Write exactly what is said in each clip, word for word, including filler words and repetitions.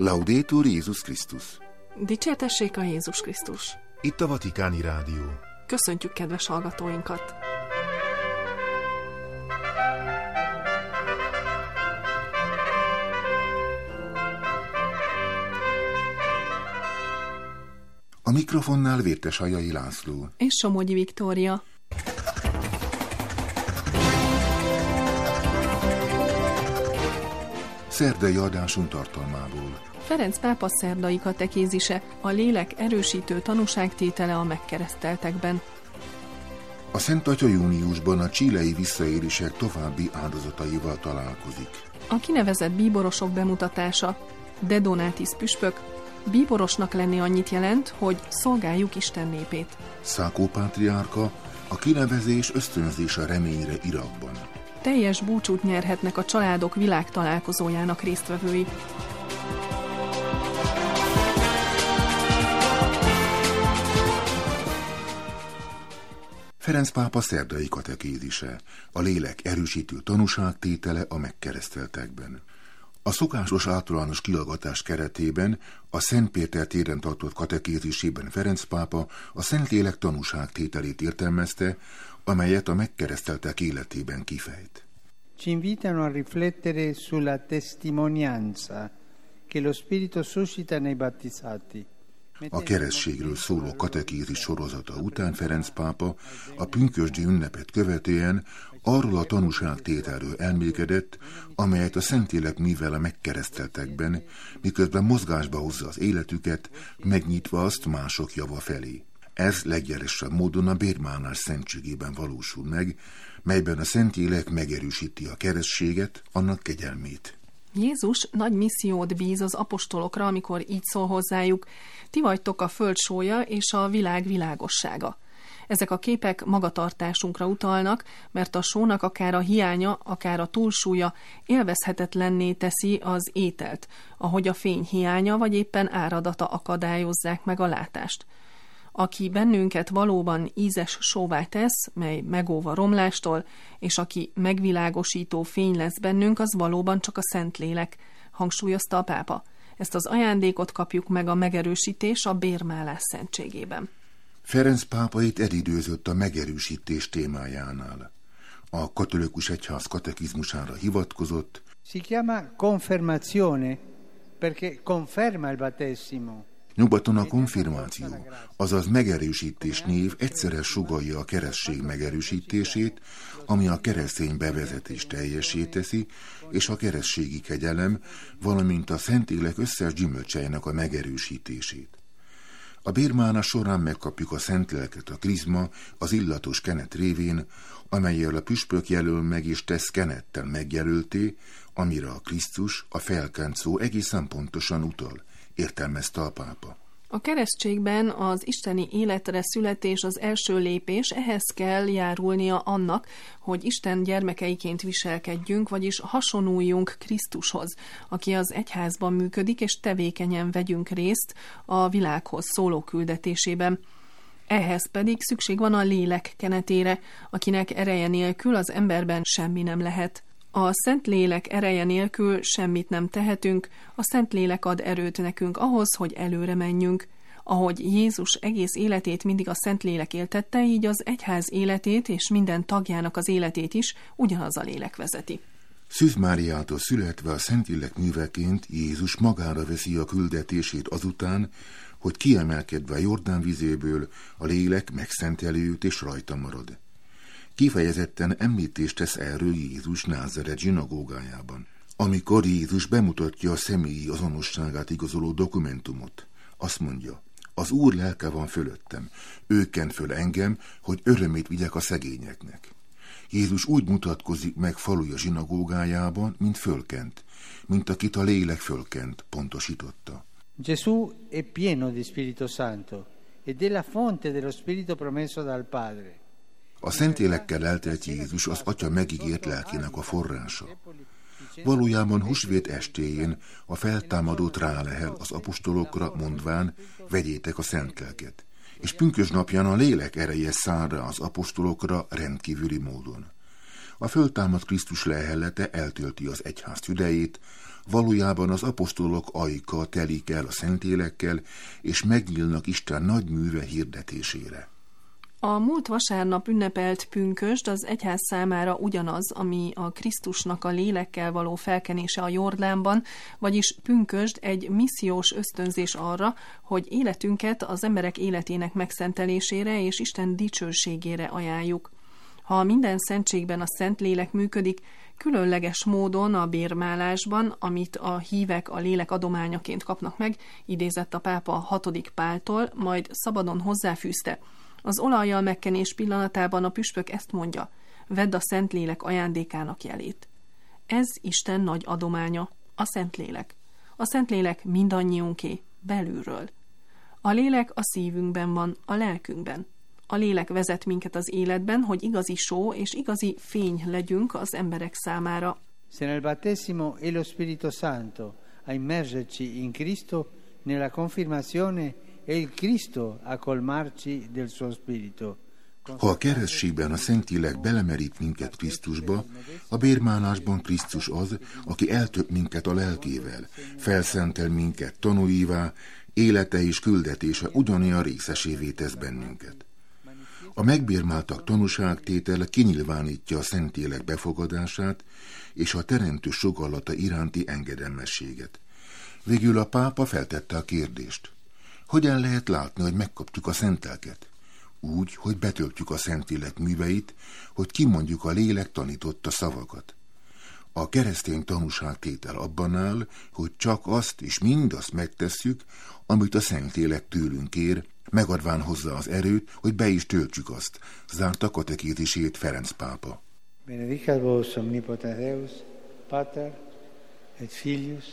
Laudetur Jézus Krisztus. Dicsértessék a Jézus Krisztus. Itt a Vatikáni Rádió. Köszöntjük kedves hallgatóinkat. A mikrofonnál Vértesajai László és Somogyi Viktória. Szerdai adásunk tartalmából. Ferenc pápa szerdai katekézise, a lélek erősítő tanúságtétele a megkereszteltekben. A Szent Atya júniusban a chilei visszaélések további áldozataival találkozik. A kinevezett bíborosok bemutatása. De Donatis püspök. Bíborosnak lenni annyit jelent, hogy szolgáljuk Isten népét. Szákó pátriárka, a kinevezés ösztönzés a reményre Irakban. Teljes búcsút nyerhetnek a családok világtalálkozójának résztvevői. Ferenc pápa szerdai katekézise, a lélek erősítő tanúságtétele a megkereszteltekben. A szokásos általános kihallgatás keretében a Szent Péter téren tartott katekézisében Ferenc pápa a Szentlélek tanúságtételét értelmezte, amelyet a megkereszteltek életében kifejt. Ci invitano a riflettere sulla testimonianza che lo Spirito suscita nei battizzati. A keresztségről szóló katekézis sorozata után Ferenc pápa a pünkösdi ünnepet követően arról a tanúságtételről elmélkedett, amelyet a Szentlélek művel a megkereszteltekben, miközben mozgásba hozza az életüket, megnyitva azt mások java felé. Ez legjelesebb módon a bérmálás szentségében valósul meg, melyben a Szentlélek megerősíti a keresztséget, annak kegyelmét. Jézus nagy missziót bíz az apostolokra, amikor így szól hozzájuk: ti vagytok a föld sója és a világ világossága. Ezek a képek magatartásunkra utalnak, mert a sónak akár a hiánya, akár a túlsúlya élvezhetetlenné teszi az ételt, ahogy a fény hiánya vagy éppen áradata akadályozzák meg a látást. Aki bennünket valóban ízes sóvá tesz, mely megóv a romlástól, és aki megvilágosító fény lesz bennünk, az valóban csak a Szentlélek, hangsúlyozta a pápa. Ezt az ajándékot kapjuk meg a megerősítés a bérmálás szentségében. Ferenc pápa itt elidőzött a megerősítés témájánál. A katolikus egyház katekizmusára hivatkozott. Si chiama confermazione perché conferma il battesimo. Nyugaton a konfirmáció, azaz megerősítés név egyszerre sugallja a keresztség megerősítését, ami a keresztény bevezetést teljessé teszi, és a keresztségi kegyelem, valamint a Szentlélek összes gyümölcseinek a megerősítését. A bérmálás során megkapjuk a Szentléleket a krizma, az illatos kenet révén, amellyel a püspök jelöl meg és tesz kenettel megjelölté, amire a Krisztus, a felkent szó egészen pontosan utal, értelmezte a pápa. A keresztségben az isteni életre születés az első lépés, ehhez kell járulnia annak, hogy Isten gyermekeiként viselkedjünk, vagyis hasonluljunk Krisztushoz, aki az egyházban működik, és tevékenyen vegyünk részt a világhoz szóló küldetésében. Ehhez pedig szükség van a lélek kenetére, akinek ereje nélkül az emberben semmi nem lehet. A Szentlélek ereje nélkül semmit nem tehetünk, a Szentlélek ad erőt nekünk ahhoz, hogy előre menjünk. Ahogy Jézus egész életét mindig a Szentlélek éltette, így az egyház életét és minden tagjának az életét is ugyanaz a lélek vezeti. Szűz Máriától születve a Szentlélek műveként Jézus magára veszi a küldetését azután, hogy kiemelkedve a Jordán vizéből a lélek megszentelő őt és rajta marad. Kifejezetten említést tesz erről Jézus Názáret zsinagógájában. Amikor Jézus bemutatja a személyi azonosságát igazoló dokumentumot, azt mondja: az Úr lelke van fölöttem, ő kent föl engem, hogy örömét vigyek a szegényeknek. Jézus úgy mutatkozik meg faluja zsinagógájában, mint fölkent, mint akit a lélek fölkent, pontosította. Gesù è pieno di Spirito Santo ed è la fonte dello Spirito promesso dal Padre. A Szentlélekkel eltelt Jézus az Atya megígért lelkének a forrása. Valójában húsvét estéjén a feltámadót rálehel az apostolokra, mondván: vegyétek a Szentlelket. És pünkösd napján a lélek ereje száll rá az apostolokra rendkívüli módon. A föltámadt Krisztus lehellete eltölti az egyház tüdejét, valójában az apostolok ajka telik el a Szentlélekkel, és megnyílnak Isten nagy műve hirdetésére. A múlt vasárnap ünnepelt pünkösd az egyház számára ugyanaz, ami a Krisztusnak a lélekkel való felkenése a Jordánban, vagyis pünkösd egy missziós ösztönzés arra, hogy életünket az emberek életének megszentelésére és Isten dicsőségére ajánljuk. Ha minden szentségben a Szentlélek működik, különleges módon a bérmálásban, amit a hívek a lélek adományaként kapnak meg, idézett a pápa hatodik Páltól, majd szabadon hozzáfűzte. Az olajjal megkenés pillanatában a püspök ezt mondja: vedd a Szentlélek ajándékának jelét. Ez Isten nagy adománya, a Szentlélek. A Szentlélek mindannyiunké, belülről. A lélek a szívünkben van, a lelkünkben. A lélek vezet minket az életben, hogy igazi só és igazi fény legyünk az emberek számára. Se nel battesimo è lo Spirito Santo a immergerci in Cristo, nella confermazione è il Cristo a colmarci del suo Spirito. Ha a keresztségben a Szentlélek belemerít minket Krisztusba, a bérmálásban Krisztus az, aki eltölt minket a lelkével, felszentel minket tanúivá, élete és küldetése ugyanolyan részesévé tesz bennünket. A megbérmáltak tanúságtétele kinyilvánítja a Szentlélek befogadását és a teremtő sugallata iránti engedelmességet. Végül a pápa feltette a kérdést: hogyan lehet látni, hogy megkaptuk a Szent Lelket? Úgy, hogy betöltjük a Szentlélek műveit, hogy kimondjuk a lélek tanította szavakat. A keresztény tanúságtétel abban áll, hogy csak azt és mindazt megtesszük, amit a Szentlélek tőlünk kér, megadván hozzá az erőt, hogy be is töltsük azt, zárta katekézisét Ferenc pápa. Benedicat vos omnipotens Deus, Pater, et Filius,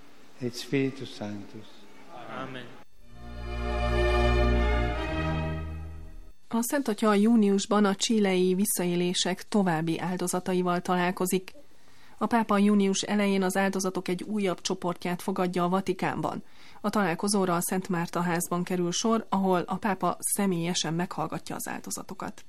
et Spiritus Sanctus. Amen. A Szent Atya júniusban a chilei visszaélések további áldozataival találkozik. A pápa június elején az áldozatok egy újabb csoportját fogadja a Vatikánban. A találkozóra a Szent Márta házban kerül sor, ahol a pápa személyesen meghallgatja az áldozatokat.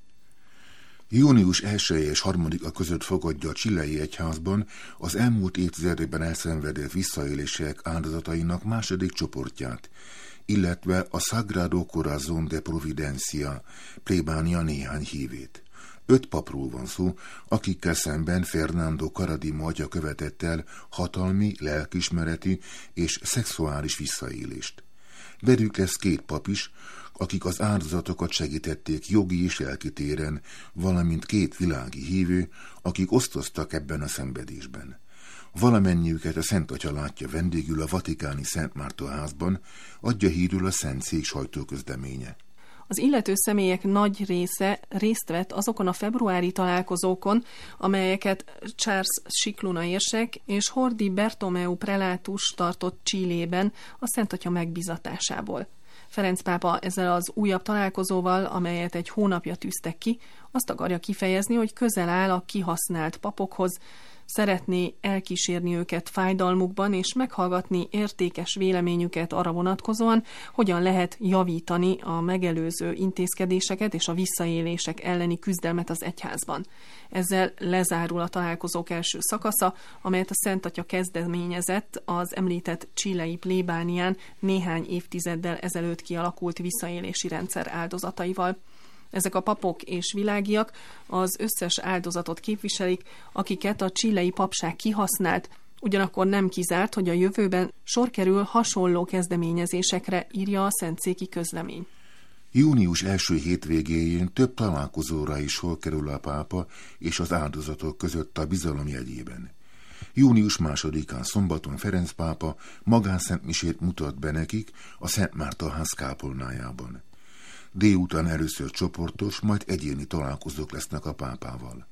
Június elseje és harmadika között fogadja a chilei egyházban az elmúlt évtizedekben elszenvedett visszaélések áldozatainak második csoportját, illetve a Sagrado Corazón de Providencia plébánia néhány hívét. Öt papról van szó, akikkel szemben Fernando Karadima atya követett el hatalmi, lelkismereti és szexuális visszaélést. Belük lesz két pap is, akik az áldozatokat segítették jogi és lelki téren, valamint két világi hívő, akik osztoztak ebben a szenvedésben. Valamennyiüket a Szent Atya látja vendégül a vatikáni Szent Márta házban, adja hírül a Szentszék sajtóközleménye. Az illető személyek nagy része részt vett azokon a februári találkozókon, amelyeket Charles Scicluna érsek és Hordi Bertomeu prelátus tartott Chilében a Szent Atya megbízatásából. Ferenc pápa ezzel az újabb találkozóval, amelyet egy hónapja tűztek ki, azt akarja kifejezni, hogy közel áll a kihasznált papokhoz, szeretné elkísérni őket fájdalmukban, és meghallgatni értékes véleményüket arra vonatkozóan, hogyan lehet javítani a megelőző intézkedéseket és a visszaélések elleni küzdelmet az egyházban. Ezzel lezárul a találkozók első szakasza, amelyet a Szent Atya kezdeményezett az említett chilei plébánián néhány évtizeddel ezelőtt kialakult visszaélési rendszer áldozataival. Ezek a papok és világiak az összes áldozatot képviselik, akiket a chilei papság kihasznált, ugyanakkor nem kizárt, hogy a jövőben sor kerül hasonló kezdeményezésekre, írja a szentszéki közlemény. Június első hétvégéjén több találkozóra is sor kerül a pápa és az áldozatok között a bizalom jegyében. Június másodikán szombaton Ferenc pápa magánszentmisét mutat be nekik a Szent Márta ház kápolnájában. Délután először csoportos, majd egyéni találkozók lesznek a pápával.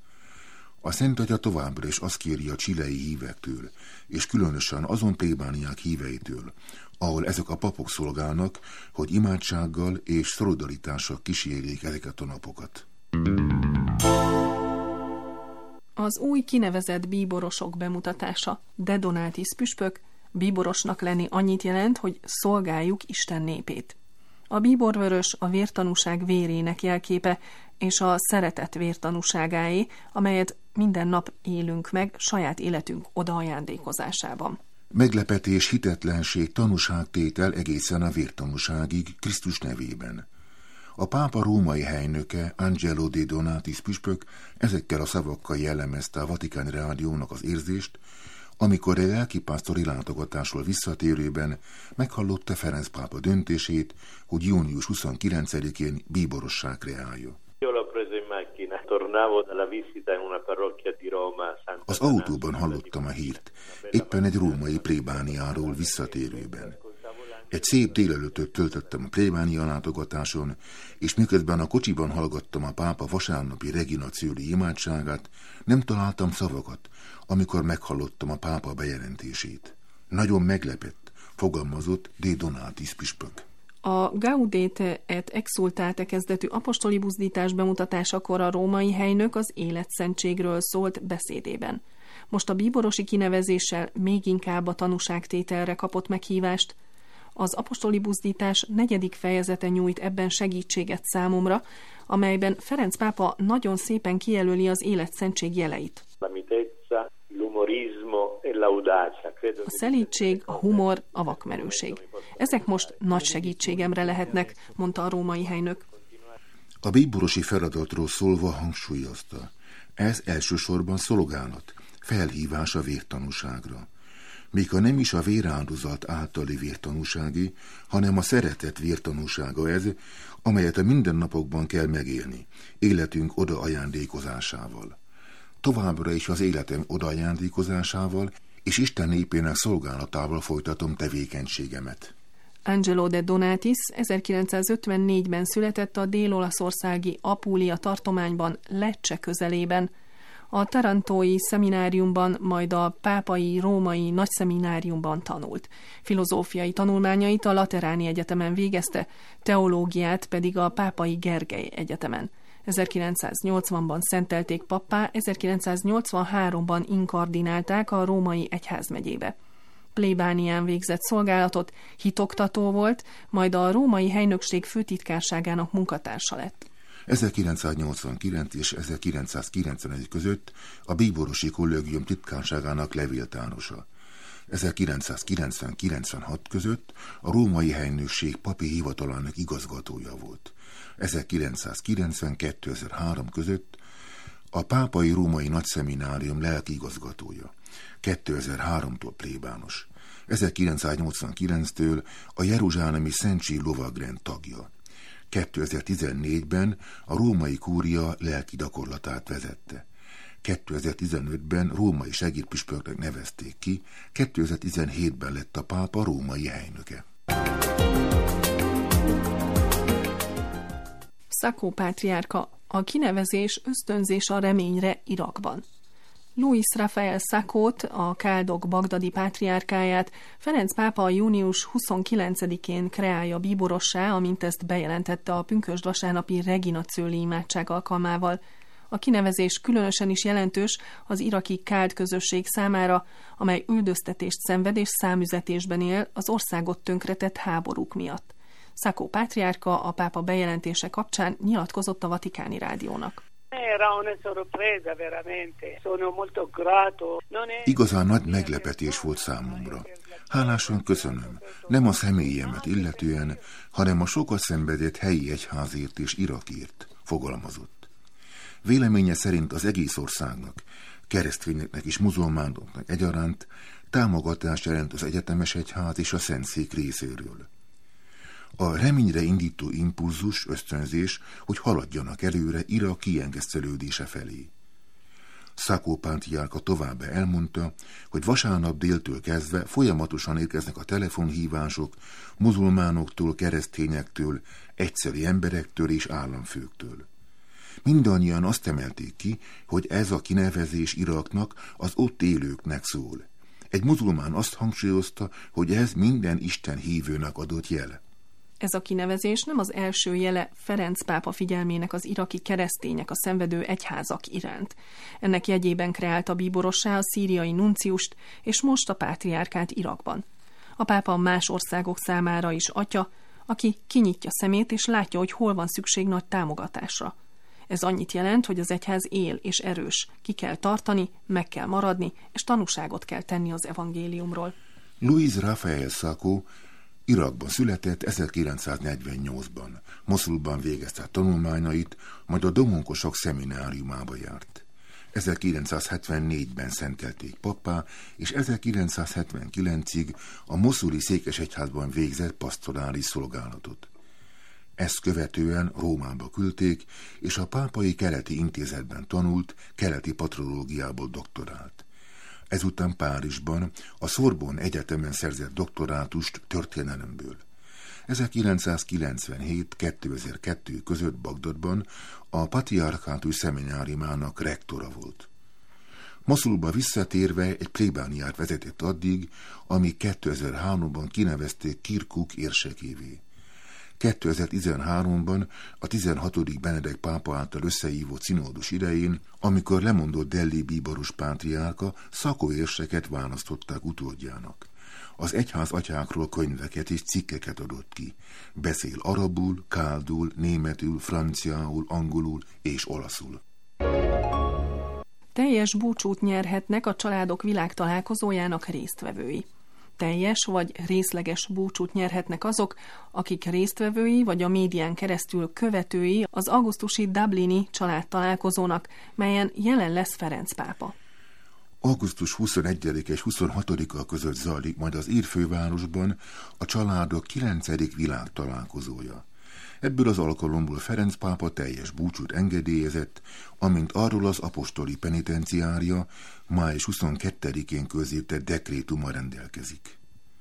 A Szent Atya továbbra is azt kéri a chilei hívektől, és különösen azon plébániák híveitől, ahol ezek a papok szolgálnak, hogy imádsággal és szolidaritással kísérjék ezeket a napokat. Az új kinevezett bíborosok bemutatása. De Donatis püspök, bíborosnak lenni annyit jelent, hogy szolgáljuk Isten népét. A bíborvörös a vértanúság vérének jelképe, és a szeretet vértanúságáé, amelyet minden nap élünk meg saját életünk odaajándékozásában. Meglepetés, hitetlenség, tanúságtétel egészen a vértanúságig Krisztus nevében. A pápa római helynöke, Angelo de Donatis püspök ezekkel a szavakkal jellemezte a Vatikáni Rádiónak az érzést, amikor egy lelkipásztori látogatásról visszatérőben meghallotta Ferenc pápa döntését, hogy június huszonkilencedikén bíborossá kreálja. Az autóban hallottam a hírt, éppen egy római plébániáról visszatérőben. Egy szép délelőttöt töltöttem a plébánia látogatáson, és miközben a kocsiban hallgattam a pápa vasárnapi Regina Coeli imádságát, nem találtam szavakat, amikor meghallottam a pápa bejelentését. Nagyon meglepett, fogalmazott de Donatis püspök. A Gaudete et Exsultate kezdetű apostoli buzdítás bemutatásakor a római helynök az életszentségről szólt beszédében. Most a bíborosi kinevezéssel még inkább a tanúságtételre kapott meghívást. Az apostoli buzdítás negyedik fejezete nyújt ebben segítséget számomra, amelyben Ferenc pápa nagyon szépen kijelöli az életszentség jeleit. A szelídség, a humor, a vakmerőség. Ezek most nagy segítségemre lehetnek, mondta a római helynök. A bíborosi feladatról szólva hangsúlyozta. Ez elsősorban szolgálat, felhívás a vértanúságra. Még ha nem is a véráldozat általi vértanúsági, hanem a szeretet vértanúsága ez, amelyet a mindennapokban kell megélni, életünk odaajándékozásával. Továbbra is az életem odaajándékozásával és Isten népének szolgálatával folytatom tevékenységemet. Angelo de Donatis ezerkilencszázötvennégyben született a dél-olaszországi Apulia tartományban, Lecce közelében. A tarantói szemináriumban, majd a pápai római nagyszemináriumban tanult. Filozófiai tanulmányait a Lateráni Egyetemen végezte, teológiát pedig a Pápai Gergely Egyetemen. ezerkilencszáznyolcvanban szentelték pappá, ezerkilencszáznyolcvanháromban inkardinálták a római egyházmegyébe. Plébánián végzett szolgálatot, hitoktató volt, majd a római helynökség főtitkárságának munkatársa lett. ezerkilencszáznyolcvankilenc és ezerkilencszázkilencvenegy között a bíborosi kollégium titkárságának levéltárosa. ezerkilencszázkilencven-kilencvenhat között a római helynökség papi hivatalának igazgatója volt. ezerkilencszázkilencven-kétezer-három között a pápai római nagyszeminárium lelki igazgatója. kétezer-háromtól plébános. ezerkilencszáznyolcvankilenctől a jeruzsálemi Szentség lovagrend tagja. kétezer-tizennégyben a római kúria lelki gyakorlatát vezette. kétezer-tizenötben római segédpüspöknek nevezték ki, kétezer-tizenhétben lett a pápa római helynöke. Sacco pátriárka, a kinevezés ösztönzés a reményre Irakban. Luis Rafael Saccót, a káldok bagdadi pátriárkáját Ferenc pápa június huszonkilencedikén kreálja bíborossá, amint ezt bejelentette a pünkösd vasárnapi Regina Coeli imádság alkalmával. A kinevezés különösen is jelentős az iraki káld közösség számára, amely üldöztetést szenved és számüzetésben él az országot tönkretett háborúk miatt. Sacco pátriárka a pápa bejelentése kapcsán nyilatkozott a Vatikáni Rádiónak. Igazán nagy meglepetés volt számomra. Hálásan köszönöm, nem a személyemet illetően, hanem a sokat szenvedett helyi egyházért és Irakért, fogalmazott. Véleménye szerint az egész országnak, keresztényeknek és muzulmánoknak egyaránt támogatást jelent az egyetemes egyház és a Szentszék részéről. A reményre indító impulzus, ösztönzés, hogy haladjanak előre Irak kiengesztelődése felé. Sacco pátriárka továbbá elmondta, hogy vasárnap déltől kezdve folyamatosan érkeznek a telefonhívások muzulmánoktól, keresztényektől, egyszeri emberektől és államfőktől. Mindannyian azt emelték ki, hogy ez a kinevezés Iraknak, az ott élőknek szól. Egy muzulmán azt hangsúlyozta, hogy ez minden Isten hívőnek adott jele. Ez a kinevezés nem az első jele Ferenc pápa figyelmének az iraki keresztények, a szenvedő egyházak iránt. Ennek jegyében kreálta bíborossá a szíriai nunciust, és most a pátriárkát Irakban. A pápa más országok számára is atya, aki kinyitja szemét és látja, hogy hol van szükség nagy támogatásra. Ez annyit jelent, hogy az egyház él és erős, ki kell tartani, meg kell maradni, és tanúságot kell tenni az evangéliumról. Luis Rafael Sacco Irakban született ezerkilencszáznegyvennyolcban. Moszulban végezte tanulmányait, majd a domonkosok szemináriumába járt. ezerkilencszázhetvennégyben szentelték pappá, és ezerkilencszázhetvenkilencig a moszuli székesegyházban végzett pastorális szolgálatot. Ezt követően Rómába küldték, és a pápai keleti intézetben tanult, keleti patrológiából doktorált. Ezután Párizsban a Sorbonne Egyetemen szerzett doktorátust történelemből. ezerkilencszázkilencvenhét-kétezer-kettő között Bagdadban a patriarchátus szemináriumának rektora volt. Moszulba visszatérve egy plébániát vezetett addig, amíg kétezer-háromban kinevezték Kirkuk érsekévé. kétezer-tizenháromban a tizenhatodik Benedek pápa által összehívott színódus idején, amikor lemondott Delhi bíboros pátriárka, Sacco érseket választották utódjának. Az egyház atyákról könyveket és cikkeket adott ki. Beszél arabul, káldul, németül, franciául, angolul és olaszul. Teljes búcsút nyerhetnek a családok világtalálkozójának résztvevői. Teljes vagy részleges búcsút nyerhetnek azok, akik résztvevői vagy a médián keresztül követői az augusztusi dublini családtalálkozónak, melyen jelen lesz Ferenc pápa. augusztus huszonegyedike és huszonhatodika között zajlik majd az ír fővárosban a családok kilencedik világtalálkozója. Ebből az alkalomból Ferenc pápa teljes búcsút engedélyezett, amint arról az apostoli penitenciária május huszonkettedikén közzétett dekrétuma rendelkezik.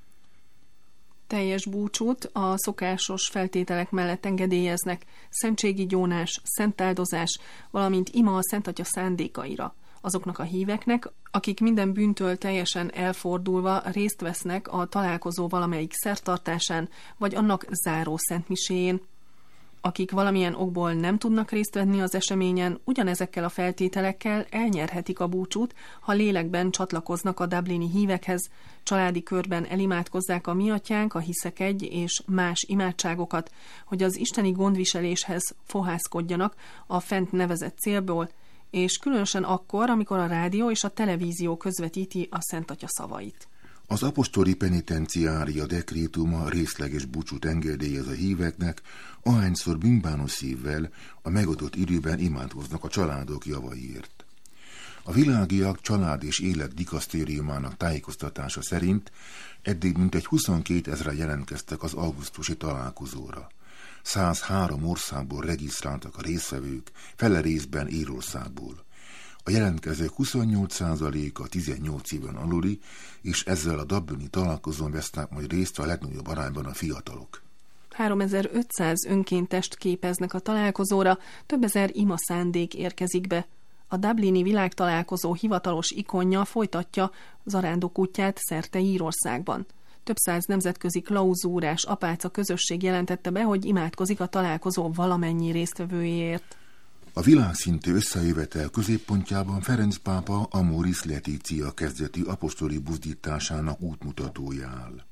Teljes búcsút a szokásos feltételek mellett engedélyeznek: szentségi gyónás, szentáldozás, valamint ima a Szent Atya szándékaira. Azoknak a híveknek, akik minden bűntől teljesen elfordulva részt vesznek a találkozó valamelyik szertartásán, vagy annak záró szentmiséjén. Akik valamilyen okból nem tudnak részt venni az eseményen, ugyanezekkel a feltételekkel elnyerhetik a búcsút, ha lélekben csatlakoznak a dublini hívekhez, családi körben elimádkozzák a Mi Atyánk, a Hiszek egy és más imádságokat, hogy az isteni gondviseléshez fohászkodjanak a fent nevezett célból, és különösen akkor, amikor a rádió és a televízió közvetíti a Szent Atya szavait. Az apostoli penitenciária dekrétuma részleges búcsút engedélyez a híveknek, ahányszor bűnbános szívvel a megadott időben imádkoznak a családok javaiért. A Világiak család és élet dikasztériumának tájékoztatása szerint eddig mintegy huszonkétezren jelentkeztek az augusztusi találkozóra. százhárom országból regisztráltak a résztvevők, fele részben Írországból. A jelentkezők huszonnyolc százaléka tizennyolc éven aluli, és ezzel a dublini találkozón vesznek majd részt a legnagyobb arányban a fiatalok. háromezer-ötszáz önkéntest képeznek a találkozóra, több ezer ima szándék érkezik be. A dublini világtalálkozó hivatalos ikonja folytatja zarándok útját szerte Írországban. Több száz nemzetközi klauzúrás apáca közösség jelentette be, hogy imádkozik a találkozó valamennyi résztvevőjéért. A világszintű összejövetel középpontjában Ferenc pápa Amoris Laetitia kezdeti apostoli buzdításának útmutatója áll.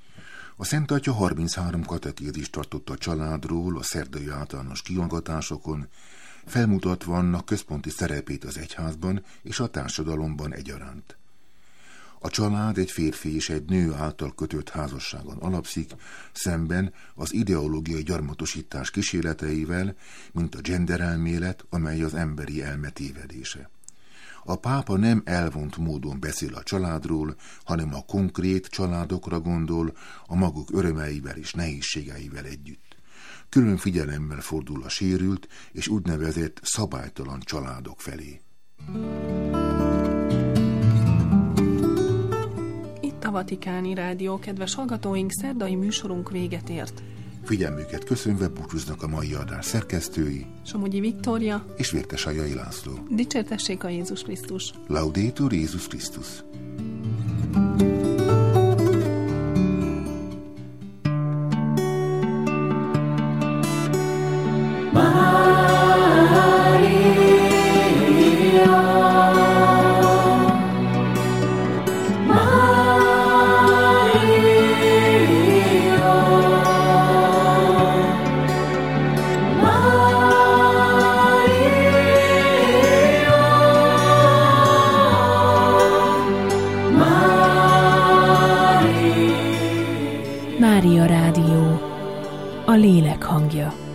A Szent Atya harminchárom katekézist tartott a családról a szerdai általános kihallgatásokon, felmutatva annak központi szerepét az egyházban és a társadalomban egyaránt. A család egy férfi és egy nő által kötött házasságon alapszik, szemben az ideológiai gyarmatosítás kísérleteivel, mint a genderelmélet, amely az emberi elme tévedése. A pápa nem elvont módon beszél a családról, hanem a konkrét családokra gondol, a maguk örömeivel és nehézségeivel együtt. Külön figyelemmel fordul a sérült és úgynevezett szabálytalan családok felé. A Vatikáni Rádió, kedves hallgatóink, szerdai műsorunk véget ért. Figyelmüket köszönve búcsúznak a mai adás szerkesztői, Somogyi Viktória és Vértesajai László. Dicsértessék a Jézus Krisztus! Laudetur Jézus Krisztus! Maria. Mária Rádió, a lélek hangja.